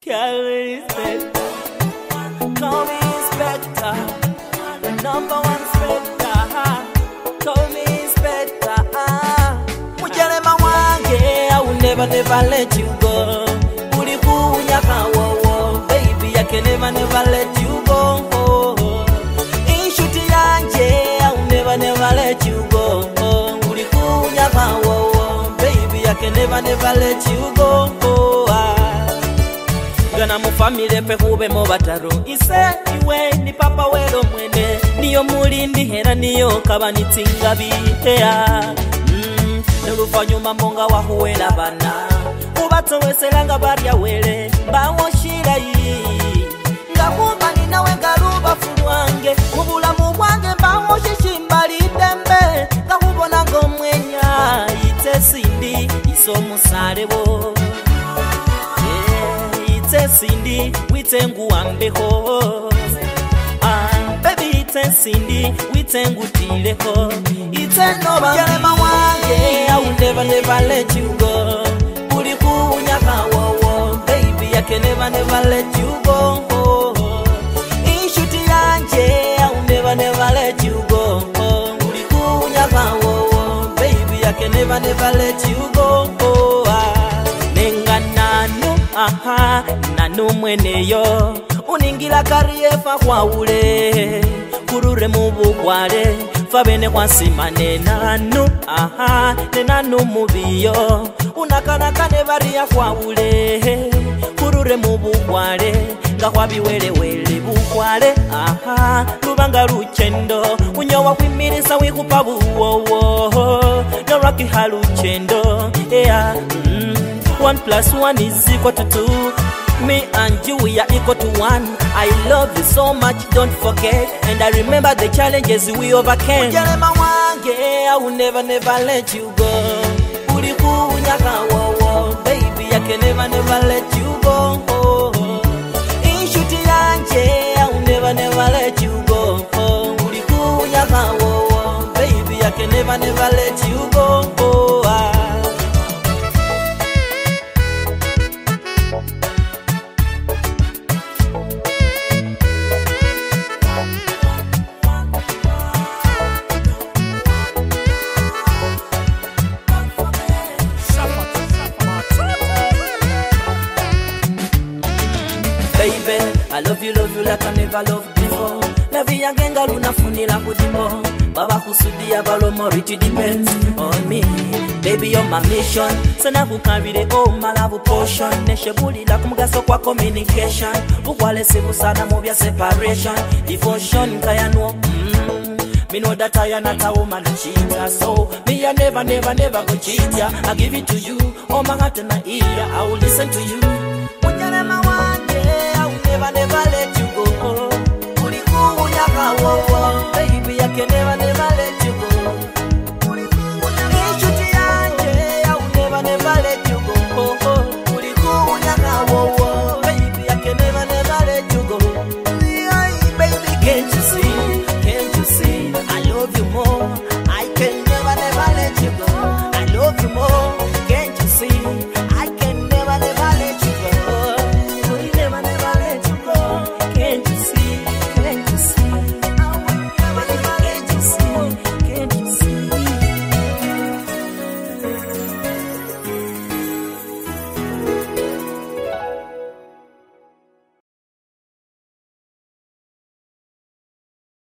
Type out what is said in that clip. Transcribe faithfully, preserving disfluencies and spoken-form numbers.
Carry Inspector. Call me Inspector. The number one Inspector. Call me Inspector. Mujalema wange, I will never, never let you go. Uliku nyaka wo wo, baby, I can never, never let you go. Inshuti yanje, I will never, never let you go. Uliku nyaka wo wo, baby, I can never, never let you go. Gana mu family pe kube mo bataro ise iwe ni papa wero mwene niyo mulindi hera niyo kabani tingabi hea mm nerufanyuma monga wahuwela bana ubato weselanga barya wele bawo shirayi ngakumba ninawe garuba fulwange mubula mubwange bawo shishimbali dembe ngakubona ngo mwenya ite sindi iso musalebo ite sindi witengu ambeko ah baby ite sindi witengu tileko ite no bangelema wange I will never never let you go uliku nyaka wo wo baby I can never never let you go inshuti yanje I will never never let you go uliku nyaka wo wo baby I can never never let you go nenga nanu aha nanu mweneyo uningila kariefa kwa ule kurure mubugwale fabene kwa simane nanu aha nanu mubiyo unakana kane baria kwa ule kurure mubugwale ngakwabi wele wele bugwale aha lubanga luchendo unyowa kwimirisa wikupa buwowo no rocky haluchendo yeah mm. One plus one is equal to two. Me and you, we are equal to one. I love you so much, don't forget. And I remember the challenges we overcame. Ujalema wange, I will never, never let you go. Uliku nyaka wo wo, baby, I can never, never let you go. Inshuti yanje, I will never, never let you go. Uliku nyaka wo wo, baby, I can never, never let you go. Baby, I love you, love you like I never loved before. La vie yangenga luna funila kudimo. Baba kusudia balomo, it depends on me. Baby, you're my mission. Sana kukaride oh my love potion. Neshebuli la kumugaso kwa communication. Bukwale sebu sana movia separation. Devotion kaya no. Mm. Me know that I am not a woman to cheat ya. So me I never, never, never go cheat ya. I give it to you. Oh my heart and my ear, I will listen to you.